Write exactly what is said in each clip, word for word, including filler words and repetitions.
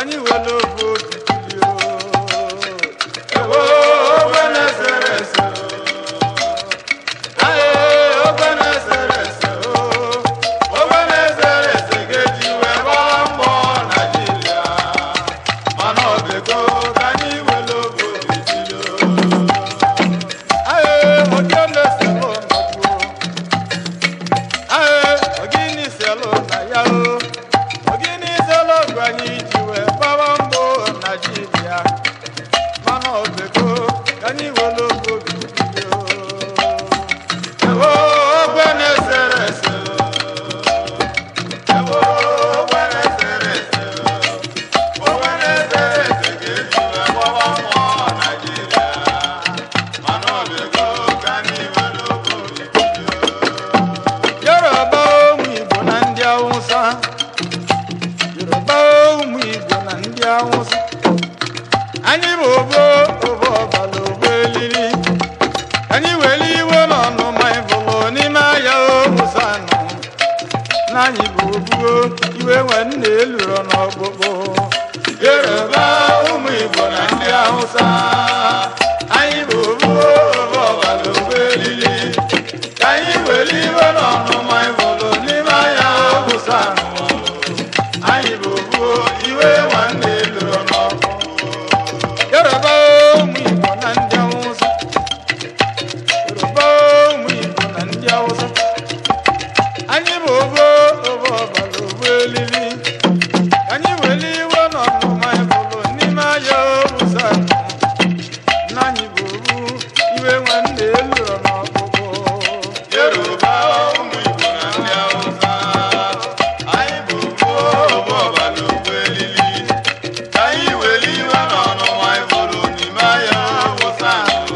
anyị were ofe obibilio ewo ogbe na-esere ese ae ogbe na-esere ese ogbe na-esere ese ga-eji wee gbaa mbọ Naịjirịa mana ọbego ka anyị were ofe obibilio ae oge na-esere ọnọkwuo ae ogini selo na ya o ogini selo gwa anyị ji wee gbaa mbọ Naịjirịa mana ọbego ka anyị were ofe obibilio ewo ogbe na-esere ese ewo ogbe na-esere ese ogbe na-esere ese ga-eji wee gbaa mbọ Naịjirịa mana ọbego ka anyị were ofe obibilio Yoruba ụmụ Igbo na ndị Awụsa Yoruba ụmụ Igbo na ndị Awụsa anyị bụ obo obo ọbala obo elili anyị were iwe n'ọnụma ịbụlụ n'ime ahịa Awụsa nọ na anyị bụ obuo iwe nwanne eluro n'ọgbụgbụ Yoruba ụmụ Igbo na ndị Awụsa anyị bụ obuo obo ọbala obo elili ka anyị were iwe n'ọnụma ịbụlụ n'ime ahịa Awụsa nọ anyị bụ obuo iwe nwanne eluro n'ọgbụgbụ Yoruba ụmụ Igbo na ndị Awụsa Yoruba ụmụ Igbo na ndị Awụsa anyị bụ obo obo ọbala obo elili anyị were iwe n'ọnụma ịbụlụ n'ime ahịa Awụsa na anyị bụ obu iwe nwanne eluro n'ọkpụkpụ Yoruba ụmụ Igbo na ndị Awụsa anyị bụ obo obo ọbala obo elili ka anyị were iwe n'ọnụma ịbụlụ n'ime ahịa Awụsa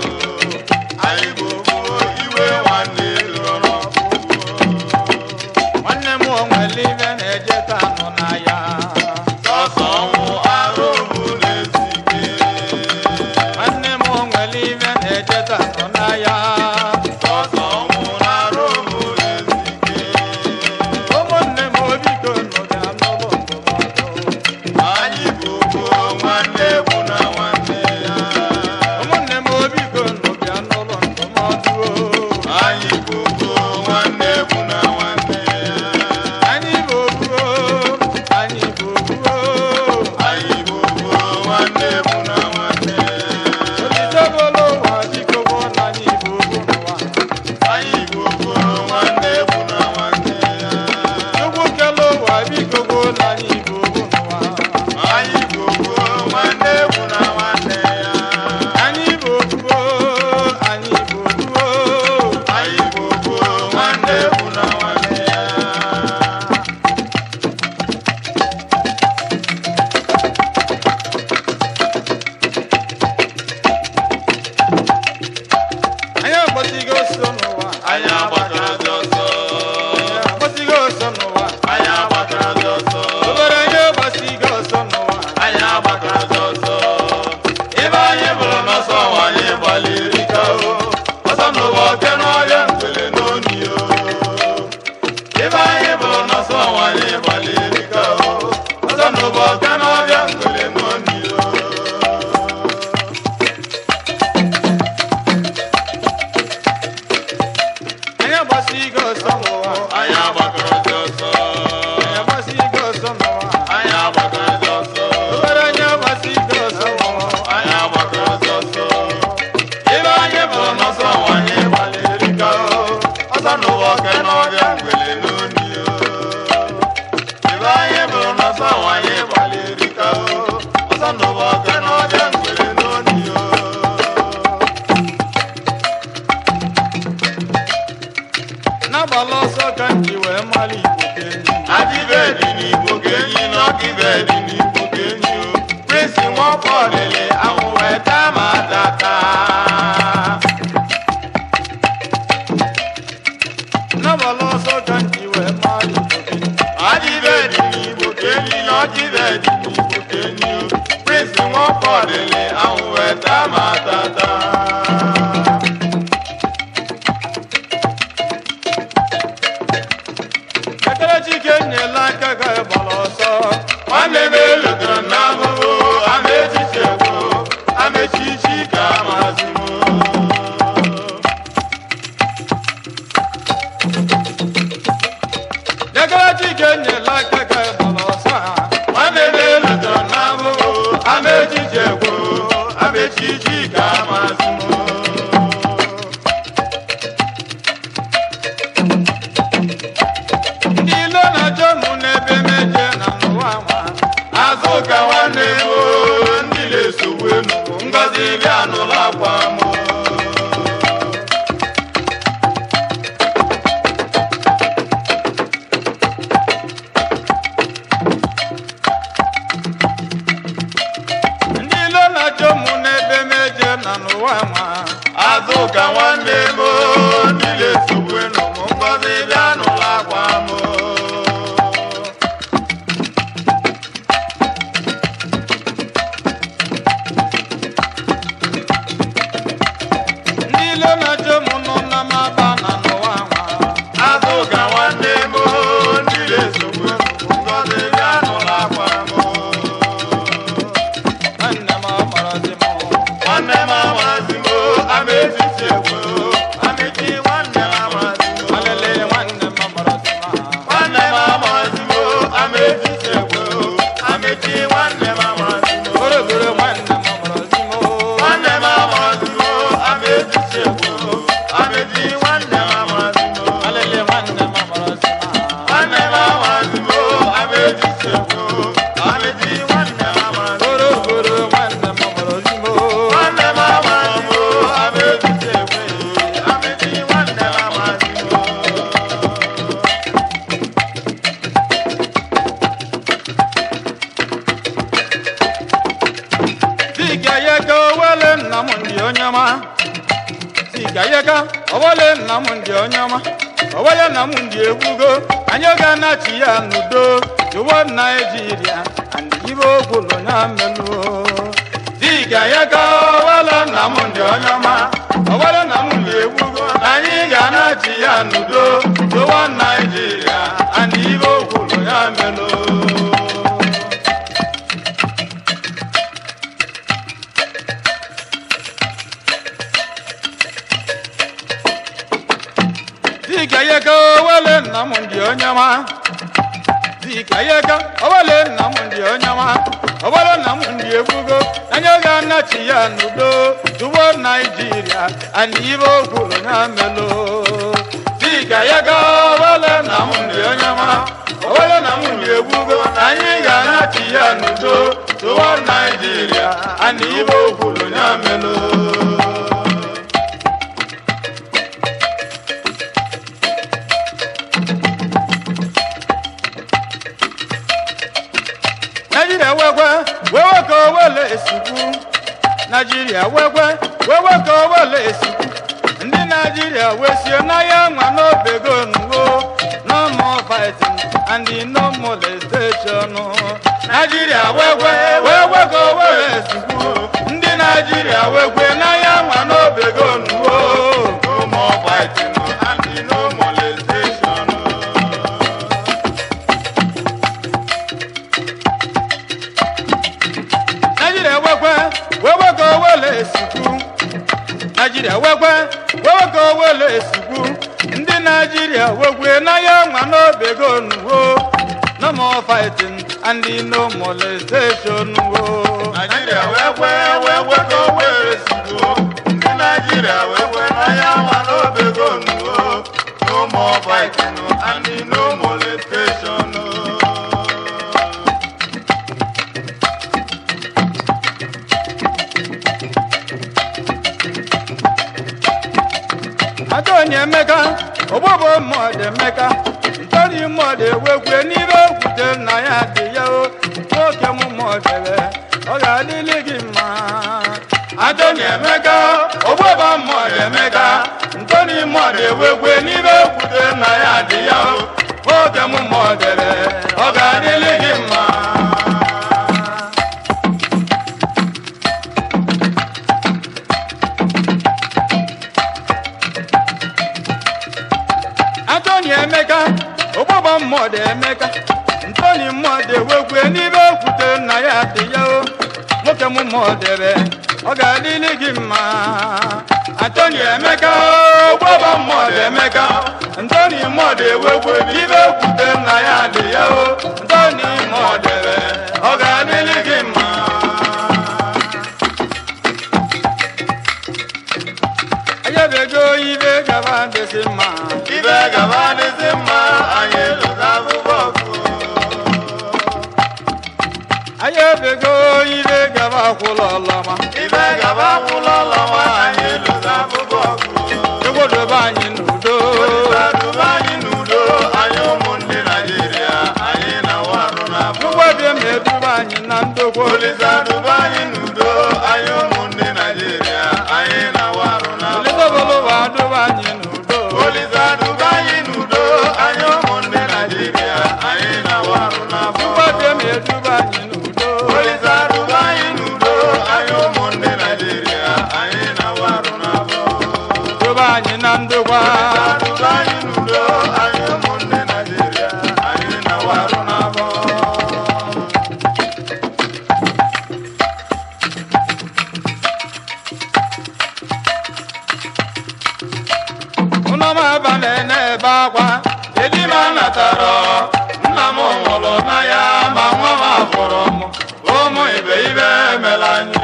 anyị bụ obo iwe nwanne eluro n'ọkpụkpụ nwanne m o nwere ibe na-eje taa nọ n'ahịa sọsọ ọnwụ arụ bụ na-ezike nwanne m o nwere ibe na-eje taa nọ n'ahịa sọsọ ọnwụ na-arụ bụ na-ezike ụmụnne m obiko nọ bịa n'ụlọ ndụmọdụ anyị bụ obo nwanne bụ na nwanne ya ụmụnne m obiko nọ bịa n'ụlọ ndụmọdụ anyị bụ obo nwanne bụ na nwanne ya anyị bụ obuo anyị bụ obuo anyị bụ obo nwanne bụ na nwanne ya Olitebolo ụwa biko gwọ na anyị bụ obu n'ụwa anyị bụ obo nwanne bụ na nwanne ya Chukwu kele ụwa biko gwọ na anyị bụ obu n'ụwa anyị bụ obo nwanne bụ na nwanne ya anyị bụ obuo anyị bụ obuo anyị bụ obo nwanne bụ na nwanne ya anyị agbasigo ọsọ n'ụwa anyị agbatara dị ọsọ anyị agbasigo ọsọ n'ụwa anyị agbatara dị ọsọ obere anyị agbasigo ọsọ n'ụwa anyị agbatara dị ọsọ ebe anyị bụrụ n'ọsọ nwa anyị gbalịrị ka o ọsọ n'ụwa oke n'ọrịa mgbele n'oni o ebe anyị bụrụ n'ọsọ nwa anyị gbalịrị ka o ọsọ n'ụwa oke n'ọrịa mgbele n'oni o anyị agbasigo ọsọ n'ụwa anyị agbatara dị ọsọ anyị agbasigo ọsọ n'ụwa anyị agbatara dị ọsọ obere anyị agbasigo ọsọ n'ụwa anyị agbatara dị ọsọ ebe anyị bụrụ n'ọsọ nwa anyị gbalịrị ka o ọsọ n'ụwa oke n'ọbịa mgbele n'oni o ebe anyị bụrụ n'ọsọ nwa anyị gbalịrị ka o ọsọ n'ụwa oke n'ọbịa mgbele n'oni o n'agbala ọsọ ka m ji wee mara Igbo ka enyi adịbedị n'Igbo ka enyi na ọkịbedị n'Igbo ka enyi o Prince Nwaokolo ahụ wee taa ma data n'agbala ọsọ ka m ji wee mara Igbo ka enyi adịbedị n'Igbo ka enyi na ọkịbedị n'Igbo ka enyi o Prince Nwaokolo ahụ wee taa ma data Chike nyela aka ga gbara ọsọ nwanne m elutara n'ahụ amechichi ka mazimo ndilo na jomu nebe meje na nuwa azuka wane mo ndile suwenu ngozi bianu la kwa mo azuka nwanne mo ndile suwenu ngozi bianu la kwa mo ndilo na jomu no na mabana no wama azuka nwanne mo ndile suwenu ngozi bianu la kwa mo nwanne ma marazimo nwanne ma marazimo amezi chekwo amechi nwanne ma marazimo alele nwanne ma marazimo nwanne ma marazimo amezi chekwo amechi nwanne ma marazimo gorogoro nwanne ma marazimo nwanne ma marazimo amezi chekwo amechi nwanne ma marazimo alele nwanne ma marazimo nwanne ma marazimo amezi chekwo amechi nwanne ma marazimo gorogoro nwanne ma marazimo nwanne ma marazimo amezi chekwo amechi nwanne ma marazimo Sigayega wale namundi onyama Sigayega wale namundi onyama Wale namundi ebugo anyoga na chiya nudo Tuwa Nigeria and Ibo kulo nyamelu Sigayega wale namundi onyama Wale namundi ebugo anyoga na chiya nudo Tuwa Nigeria and Ibo kulo nyamelu Sigayega wale namundi onyama Sigayega wale namundi onyama wale namundi ebugo anyoga na chiya nudo tuwo Nigeria and Ibo kulo nyamelo Sigayega wale namundi onyama wale namundi ebugo anyoga na chiya nudo tuwo Nigeria and Ibo kulo nyamelo Nigeria wegwe wewe ko wele esiku Nigeria wegwe wewe ko wele esiku Ndi Nigeria wesie na ya nwa no bego nuwo no more fighting and no molestation Nigeria wegwe wewe ko wele esiku Ndi Nigeria wegwe na ya nwa no bego nuwo no more fighting and no molestation Nigeria wegwe wewe ko wele esiku Nigeria wegwe wewe ko wele esiku Ndi Nigeria wegwe na ya nwa no bego nuwo no more fighting and no molestation Nigeria wegwe wewe ko wele esiku Ndi Nigeria wegwe na ya nwa no bego nuwo no more fighting and no molestation Adonye Emeka, obobo mode Emeka, ntori mode wegwe n'ibe okwute na ya dị ya o, oke mụ modele, ọ ga-adịlị gị mma. Adonye Emeka, obobo mode Emeka, ntori mode wegwe n'ibe okwute na ya dị ya o, oke mụ modele, ọ ga-adịlị gị mma. Adonye Emeka, obobo mode Emeka, ntori mode wegwe n'ibe okwute na ya dị ya o, nwoke mụ modele, ọ ga-adịlị gị mma. Adonye Emeka, obobo mode Emeka, ntori mode wegwe n'ibe okwute na ya dị ya o, ntori modele, ọ ga-adịlị gị mma. Aye bego ibe gaba kuloloma. Ibe gaba kuloloma anyị lụza bụbọ ọgụ. Obodo anyị n'udo. Obodo anyị n'udo anyị ụmụ ndị Naịjirịa anyị na-awa arụ n'afọ. Obodo meduba anyị na ndokwo. Obodo anyị n'udo anyị ụmụ ndị Naịjirịa anyị na-awa arụ n'afọ. Obodo waduba anyị n'udo. Obodo anyị n'udo anyị ụmụ ndị Naịjirịa anyị na-awa arụ n'afọ. Obodo meduba anyị n'udo. Anyị na ndokwa anyị n'udo anyị ụmụ ndị Naịjirịa anyị na-awarụ n'afọ. Ụnọ m abalị na-ebe akwa edi m anatara nna m nwụrụ na ya ma nwa m abụrụ m ụmụ ibe ibe emela anyị.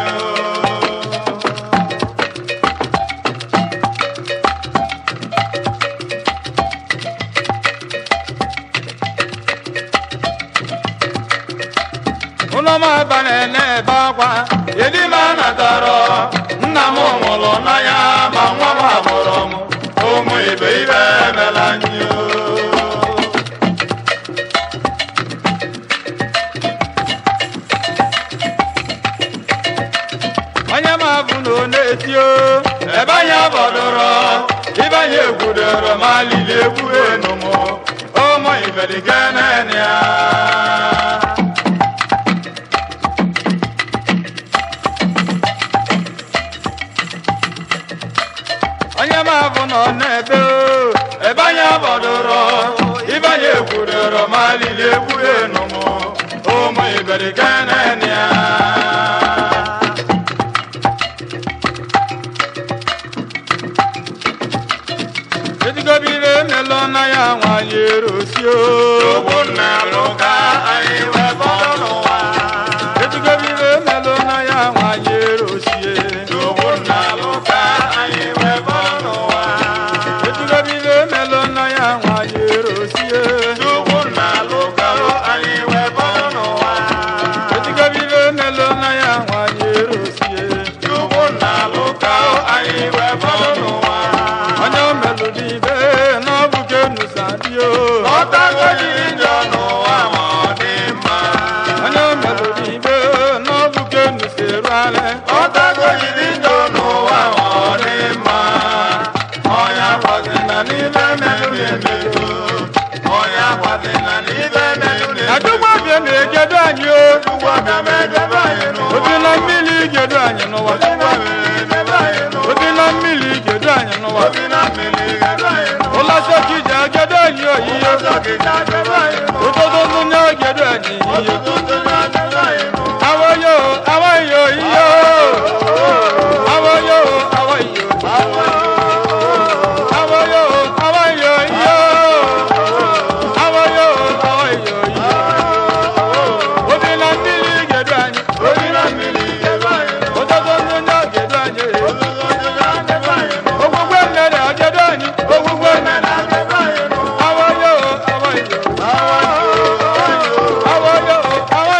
Ụnọ m abalị na-ebe akwa edi m anatara nna m nwụrụ na ya ma nwa m abụrụ m ụmụ ibe ibe emela anyị. Onye m abụ na ọ na-eti o ebe anyị abọdoro ibe anyị egwudoro ma lili egwu enu m ụmụ ibe dị kenene ya. Onye m abụ nọ n'ebe o ebe anyị abọdoro ibe anyị egwudoro ma lili egwu enu m ụmụ ibe dị kenene ya. Edigobire melo na ya nwanyị erosi o. Ogbu nna lụga anyị webọrọ n'ụwa. Edigobire melo na ya nwanyị erosi e. Ogbu nna lụga anyị webọrọ n'ụwa. Edigobire melo na ya nwanyị erosi e. Ogbu nna lụga anyị webọrọ n'ụwa. Edigobire melo na ya nwanyị erosi e. Ogbu nna lụga anyị webọrọ n'ụwa. Onye o melụ n'ibe n'ọbụ ka enusa dị o. Ọtago jiri njọ n'ụwa ma ọ dị mma. Onye o melụ n'ibe n'ọbụ ka enusa eru ale. Ọtago jiri njọ n'ụwa ma ọ dị mma. Ọnya kwazina n'ibe melụ emedo. Ọnya kwazina n'ibe melụ emedo. Adụgwa bịa ma egedo anyị o. Adụgwa bịa ma egedo anyị n'ụwa. Obi na mmiri gedo anyị n'ụwa. Adụgwa bịa ma egedo anyị n'ụwa. Obi na mmiri gedo anyị n'ụwa. Obi na mmiri gedo anyị n'ụwa. Ụlọsọ kija gedo anyị oyiye. Ụlọsọ kija gedo anyị n'ụwa. Ụtụtụ ntụnye gedo anyị iyiye. Ụtụtụ ntụnye gedo anyị n'ụwa. Awoyo awoyo iyo. Awoyo awoyo. Awoyo awoyo iyo. Awoyo awoyo iyo. Obi na mmiri gedo anyị. Obi na mmiri gedo anyị n'ụwa. Ụtụtụ ntụnye gedo anyị. Ụtụtụ ntụnye gedo anyị n'ụwa. Ogwugwe mmiri gedo anyị. Ogwugwe mmiri. Gedo anyị n'ụwa. Awoyo awoyo. Awoyo awoyo.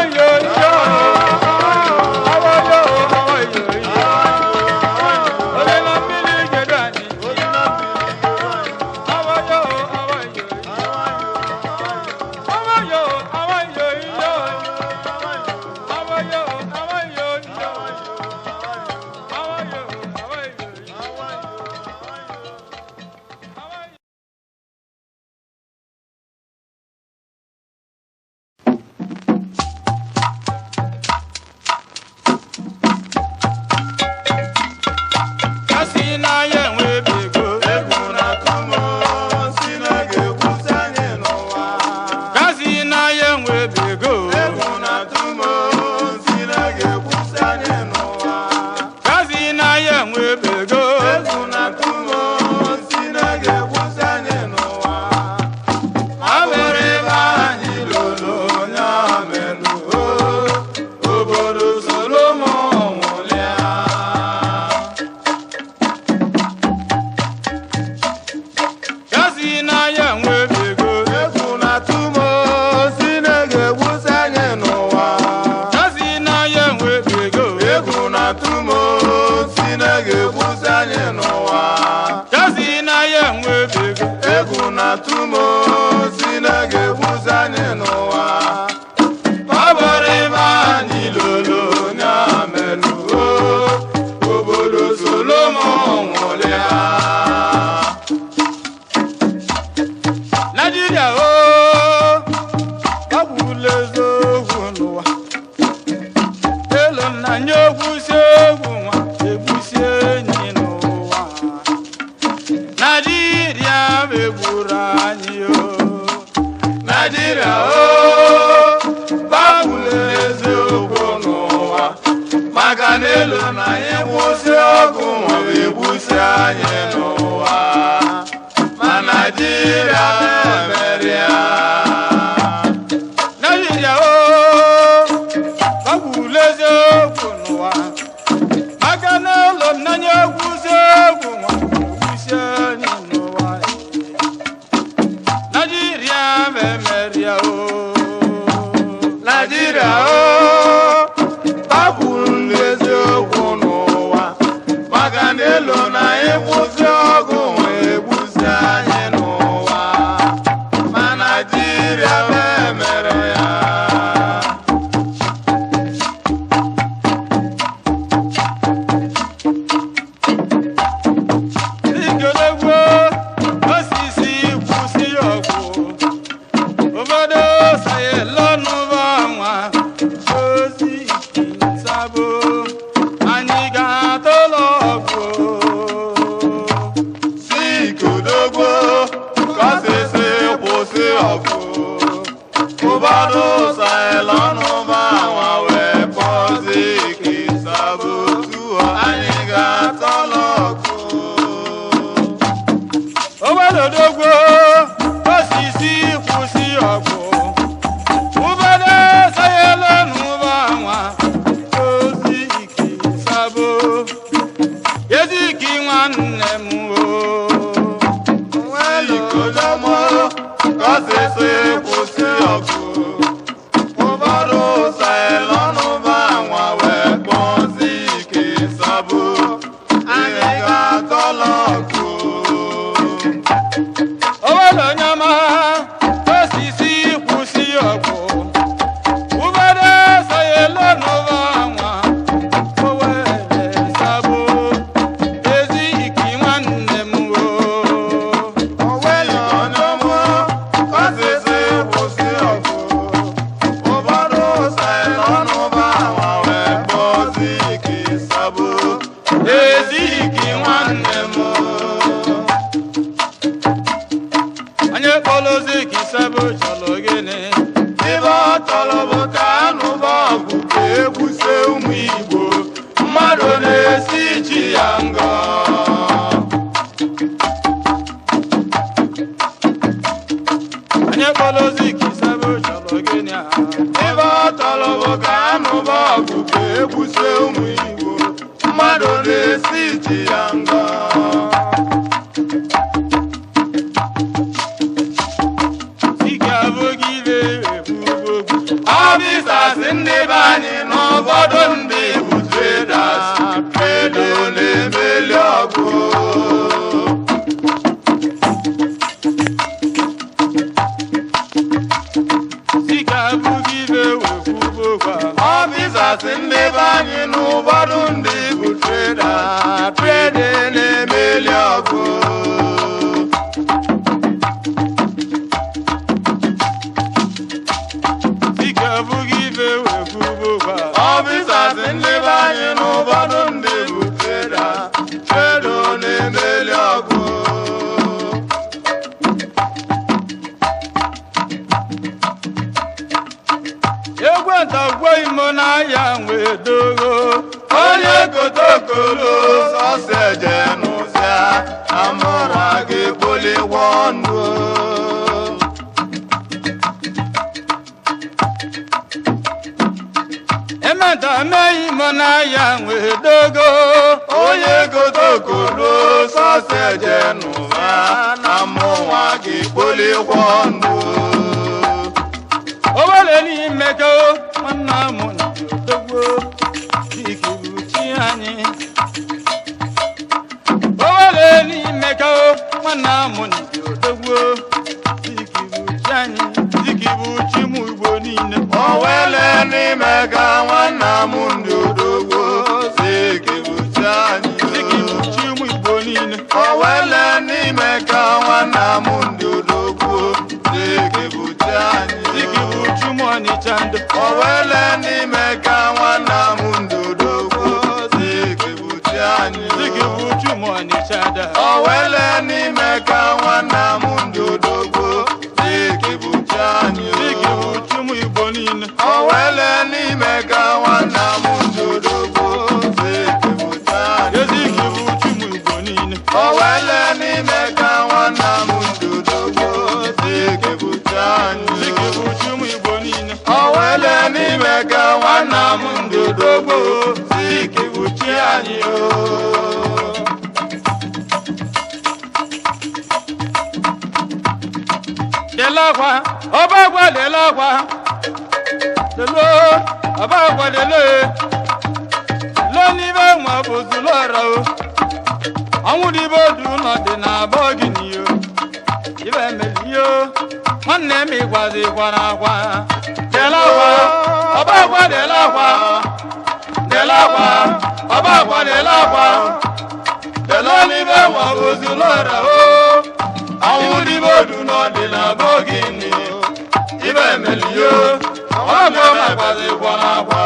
tumo si na-ege buzi anyị n'ụwa ọ bụrụ ime anyị lolo nya meluo obodo Solomon nwụrịa Nigeria o ọbụla eziokwu n'ụwa elu nna nye egwusi egwu nwa egwusi enyi n'ụwa Nigeria megburu anyị o Nigeria o babụla eziokwu n'ụwa maka na elu na anyị gwụsị ọgụ maọbụ egbusi anyị n'ụwa ma Nigeria mere ya Nigeria o babụla eziokwu n'ụwa maka na elu nna nye egwusi egwu nwa egwusi enyi n'ụwa Nigeria memeria o Nigeria o babụla eziokwu n'ụwa maka na elu na anyị gwụsị ọgụ wee egbusi anyị n'ụwa ma Nigeria mere ya Igodogwo osisi kwụsị ọgwụ obodo sayelọnụba nwa ozi nsabo anyị ga-atụlọ ọgwụ si Igodogwo kọsịsị kwụsị ọgụ ụbọdụ sayelọnụba nwa wee kpọzi Nsabo tuo anyị ga-atọlọ ọgụ obodo dogwo osisi kwụsị ọgwụ obodo sayelọnụba nwa ozi nsabo eziki nwanne m o Igodogwo kọsịsị kwụsị ọgụ ụbọdụ sayelọnụba nwa wee kpọzi Nsabo anyị ga-atọlọ ọgụ obodo nyama osisi kwụsị ọgwụ obodo sayelọnụba nwa owere nsabo eziki nwanne m o Igodogwo kọsịsị kwụsị ọgụ ụbọdụ sayelọnụba nwa wee kpọzi Nsabo eziki nwanne m onye kpọrọ Zik Nsabo chọrọ gịnị ibe ọ tọrọ bụ ka anụba ọgụ ka egbusie ụmụ Igbo mmadụ na-esi chi ya ngọ onye kpọrọ Zik Nsabo chọrọ gịnị a ibe ọ tọrọ bụ ka anụba ọgụ ka egbusie ụmụ Igbo mmadụ na-esi chi ya ngọ ike abụghị ibe ebugbogbu ọbịsasị ndị be anyị n'ụfọdụ ndị bụ traders edo na-emeli ọgụ ike abụghị ibe ebugbogbu ọbịsasị ndị be anyị n'ụfọdụ ndị bụ traders trade na-emeli ọgụ ike abụghị ibe ebugbogbu ọbịsasị ndị be anyị n'ụfọdụ ndị bụ traders trade na-emeli ọgụ egwenta gwo imo n'ahịa wee dogo onye kotokolo sọsọ eje n'ụzịa amụra gị kpoligwo ndụ ementa mee imo n'ahịa wee dogo onye kotokolo sọsọ eje n'ụzịa amụwa gị kpoligwo ndụ obere n'ime ka nwanne m ndị odogwo ikuru chi anyị obere n'ime ka nwanne m ndị odogwo n'ime ka nwanna m ndị odogwu Zik bụ chi anyị Zik bụ chi ụmụ Igbo niile owele n'ime ka nwanna m ndị odogwu Zik bụ chi anyị Zik bụ chi ụmụ Ọnịcha ndụ owele n'ime ka nwanna m ndị odogwu Zik bụ chi anyị Zik bụ chi ụmụ Ọnịcha ndụ owele n'ime ka nwanna m ndị odogwu Zik bụ chi anyị Zik bụ chi ụmụ Igbo niile owele n'ime ka nwanna m ndị odogwu Zik bụ chi anyị Zik bụ chi ụmụ Igbo niile owele n'ime ka nwanna m ndị odogwu Zik bụ chi anyị Zik bụ chi ụmụ Igbo niile owele n'ime ka nwanna m ndị odogwu Zik bụ chi anyị delakwa ọbagwa delakwa delo ọbagwa dele lo n'ibe nwa bụ zulọra o ọnwụ dịbe odu nọ dị na abụọ gị n'iyo ibe meliyo nwanne m ịgwazikwara akwa delakwa ọbagwa delakwa delakwa ọbagwa delakwa delo n'ibe nwa bụ zulọra o ọnwụ dịbe odu n'ọdị na abụọ gị nne ibe emeliyo nwanne m ịgbazikwana akwa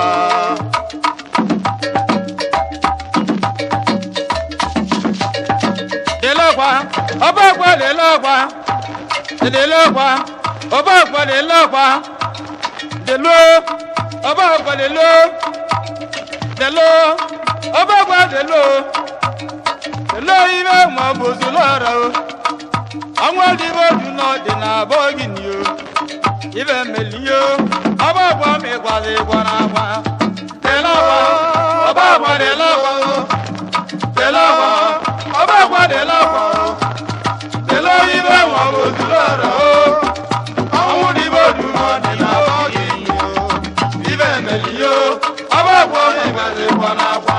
delakwa ọbagwa delakwa delakwa ọbagwa delakwa delo ọbagwa delo delo ọbagwa delo delo ibe nwa bụ zulọra o ọnwa dịbe odu n'ọdị na abụọ gị n'iyo ibe meliyo ọbagwa m ịgwazikwana akwa delakwa ọbagwa delakwa delakwa ọbagwa delakwa delo ibe nwa bụ zulọra o ọnwụ dịbe odu n'ọdị na abụọ gị nne ibe emeliyo ọbagwa m ịgbazikwana akwa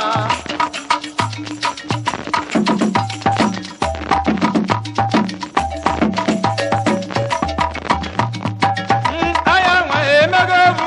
anya nwa emego bụ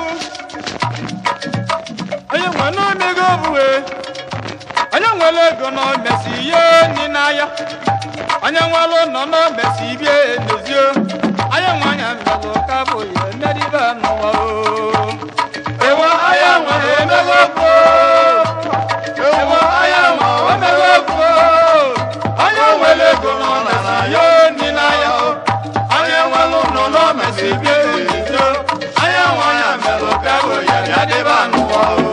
onye nwe n'omego bụ onye nwere ego nọ mesi ihe nri n'ahịa onye nwere ụlọ nọ mesi bie edozio anya nwa anya mmelụ ka bụ ya emeribe n'ụwa o ewa anya nwa emego bụ ewa anya nwa emego bụ onye nwere ego nọ mesi ihe nri n'ahịa anya nwere ụlọ nọ mesi bie edozio anya nwa anya melụ ka bụ ya ya dịba n'ụwa o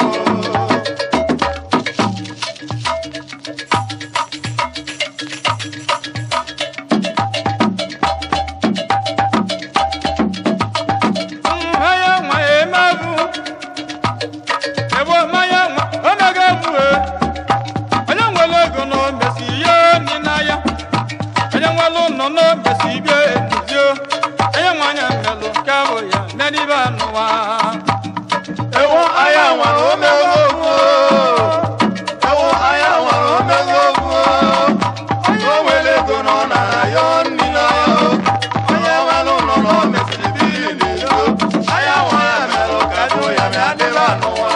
anya nwa emegbu ebe mmanya nwa omega egbu onye nwere ego nọ mesi ihe nri n'ahịa onye nwere ụlọ nọ mesi bie edozio onye nwa anya mmelụ ka bụ ya meribe n'ụwa ewo anya nwere omego bụ ewo anya nwere omego bụ onye nwere ego nọ na ya nri na ya onye nwere ụlọ nọ mesiri biri n'izo anya nwere melụ ka jụ ya ma ya dịba n'ụwa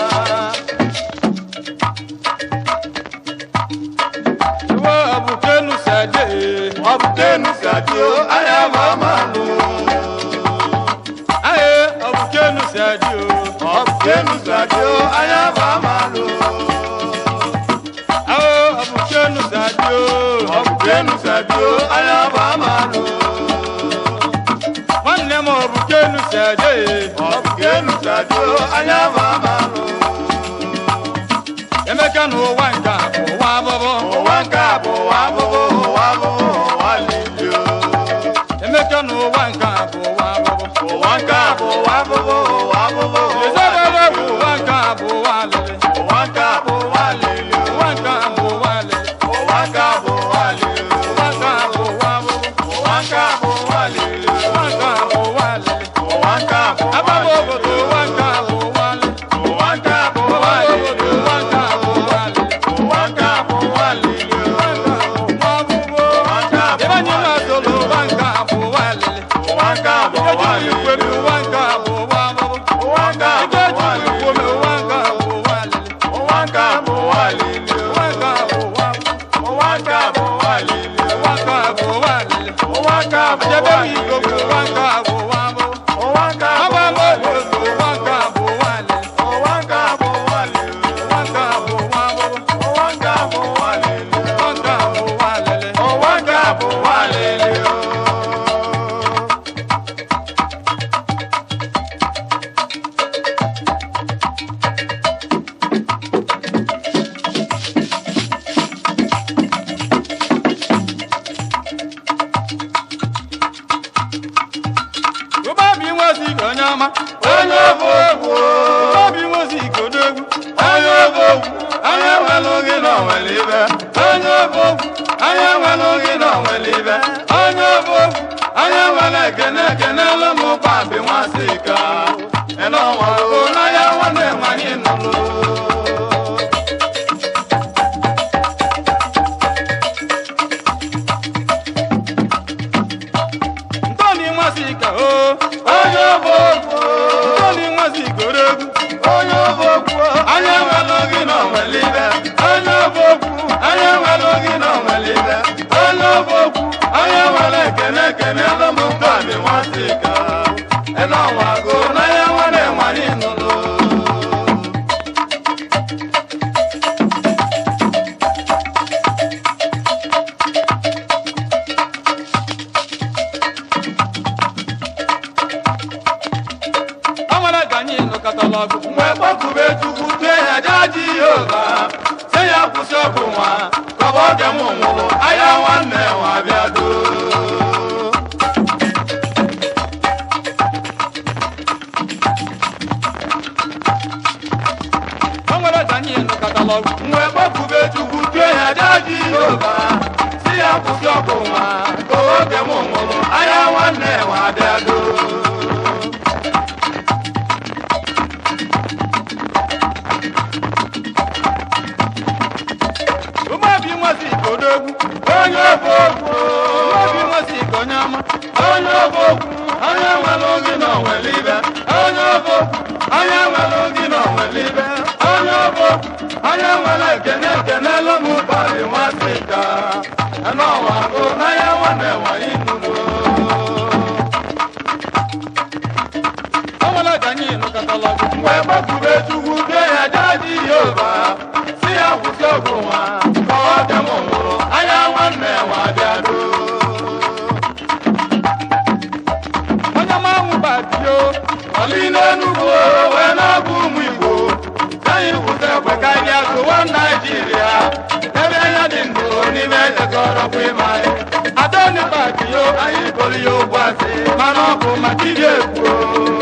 iwe ọbụkenu si adị ọ bụ kenu si adị o anya ma amalụ aye ọbụkenu si adị o ọ bụ kenu si adị o anya ma amalụ awo ọbụkenu si adị o ọ bụ kenu si adị o anya ma amalụ nwanne m ọbụkenu si adị ọ bụ kenu si adị o anya ma amalụ emeka na ụwa nke a bụ ụwa abụbọ ụwa nke a bụ ụwa abụbụ ụwa abụbụ ụwa lili o emeka na ụwa nke a bụ ụwa abụbọ ụwa nke a bụ ụwa abụbụ ụwa abụbụ ụwa ezebere bụ ụwa nke a bụ ụwa alịlị ụwa nke a bụ ụwa lili o ụwa nke a bụ ụwa alịlị ụwa nke a bụ ụwa lili o ụwa nke a bụ ụwa abụbọ ụwa nke a bụ ụwa lili o ụwa nke a bụ ụwa alịlị ụwa nke a bụ ụwa ababa lili obodo o ụwa nke a bụ ụwa alịlị ụwa nke nka bụ ụwa lili ụwa nka bụ ụwa lili ụwa nka bụ ụwa lili ụwa nka bụ ụwa ụwa nka bụ ụwa lili ụwa nka bụ ụwa lili ụwa nka bụ ụwa lili ụwa nka bụ ụwa bụ ụwa nka bụ ụwa lili ụwa nka bụ ụwa lili ụwa nka bụ ụwa lili ụwa nka bụ ụwa bụ ụwa nka bụ ụwa lili ụwa nka bụ ụwa lili ụwa nka bụ ụwa lili onye bụ ogwu obi nwozi igodogwu onye bụ ogwu anya nwere oge na onwere ibe onye bụ ogwu anya nwere oge na onwere ibe onye bụ ogwu anya nwere ekene ekene lụmụ papi nwasị ka ịnọnwa bụ n'anya nwanne nwanyị nụrụ ntoni nwasị ka o onye bụ ogwu onye bụ okwu anya nwere oge na onwere ibe onye bụ okwu anya nwere oge na onwere ibe onye bụ okwu anya nwere ekene ekene lụmụ papi nwasị ka ịnọnwa bụ n'anya nwanne nwanyị nụrụ mgbe kpọkube chukwu tue ya jaji yoba se ya kwụsị ọgwụ nwa kọba oge m nwụrụ anya nwanne nwa bịa doo o nwere danye nụkọtala ọgwụ mgbe kpọkube chukwu tue ya jaji yoba se ya kwụsị ọgwụ nwa kọba oge m nwụrụ anya nwanne nwa bịa doo onye bụ ogwu obi nwosi ka onye ọma onye bụ ogwu onye nwere oge na onwere ibe onye bụ ogwu onye nwere oge na onwere ibe onye bụ ogwu onye nwere ekene ekene lụmụ papi nwasị ka n'ọnwa bụ n'anya nwanne nwanyị nụrụ o nwere ka anyị nụkọtala ọgwụ mgbe gbakube chukwu bie ya jaji yoba si ya kwụsị ọgwụ nwa ka ọ dị m nwụrụ anya nwanne nwa bịa doo onye manwụ batio ọlị n'Enugwu wee na-abụ ụmụ Igbo anyị kwụsị ekwe karịa tụwa Naijiria ebe ya dị ndụ n'ime echekọrọkwa ịma anyị adọni batio anyị kpọrọ ya okwu asị mana ọ bụ maka iji ekwuo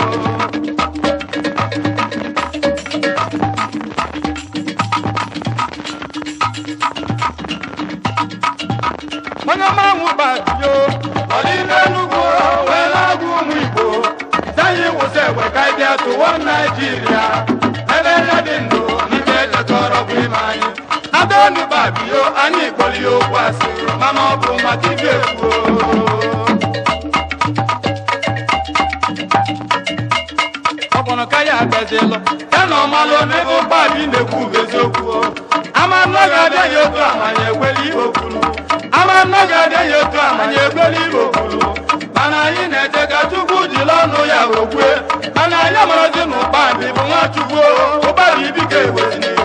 onye manwụ batio ọlị n'Enugwu wee na-abụ ụmụ Igbo anyị kwụsị ekwe karịa tụwa Naijiria ebe ya dị ndụ n'ime echekọrọkwa ịma anyị adọni batio anyị kpọrọ ya okwu asị mana ọ bụ maka iji ekwuo ọkpọrọ ka ya agazilụ ya na ọmalụ n'ebe ụkpabi na-ekwu eziokwu ama nnọgị adịghị otu amanya ekweli ihe okwuru ama nnọgị adịghị otu amanya ekweli ihe okwuru mana anyị na-eche ka Chukwu jiri ọnụ ya okwue mana anyị amarazi na ụkpabi bụ nwa Chukwu ụkpabi biko ewezi n'iwe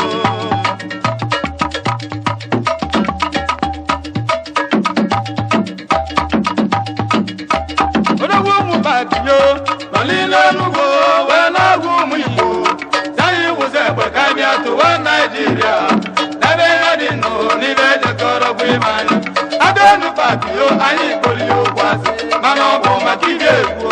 odogwu ụmụ batio ọlị n'Enugwu wee na-agụ ụmụ Igbo anyị kwụsị ekwe ka bịa tụwa Naijiria ebe ya dị ndụ n'ime echekọrọkwa ịma anyị adọni batio anyị kpọrọ ya okwu asị mana ọ bụ maka iji ekwuo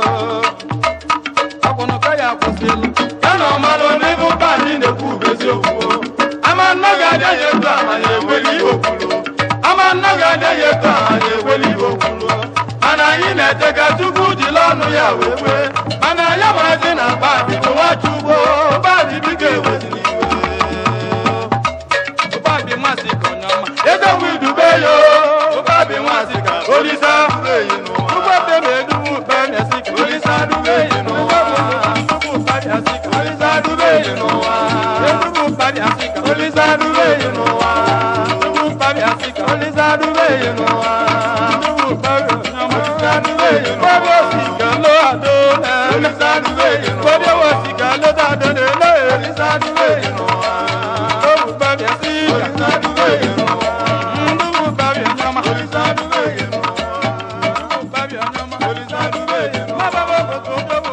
ọkpọnọ ka ya kwụsịlụ ya na ọmalụ n'ebe ụkpabi na-ekwu eziokwu ama nnọgị adịghị etu amanya ekweli ihe okwuru ama nnọgị adịghị etu amanya ekweli ihe okwuru mana anyị na-eche ka Chukwu jiri ọnụ ya wee wee mana anyị amarazi na ụkpabi bụ nwa Chukwu ụkpabi biko ewezi n'iwe ụkpabi nwasị ka onye ọma edogwu idube yo ụkpabi nwasị ka Olisa ụgbọebe ma edugwu ukpe na-esi ka Olisa dube yi n'ụwa Bọ́dé òsìkà ló àdó náà. Olùsàdúgbò ìnù. Bọ́dé òsìkà ló dàdó náà. Olùsàdúgbò ìnù. Lówù bàbí sí. Olùsàdúgbò ìnù. Ndúwù bàbí ọ̀nyọ́mà. Olùsàdúgbò ìnù. Ndúwù bàbí ọ̀nyọ́mà. Olùsàdúgbò ìnù. Má bàbá kò tó dé.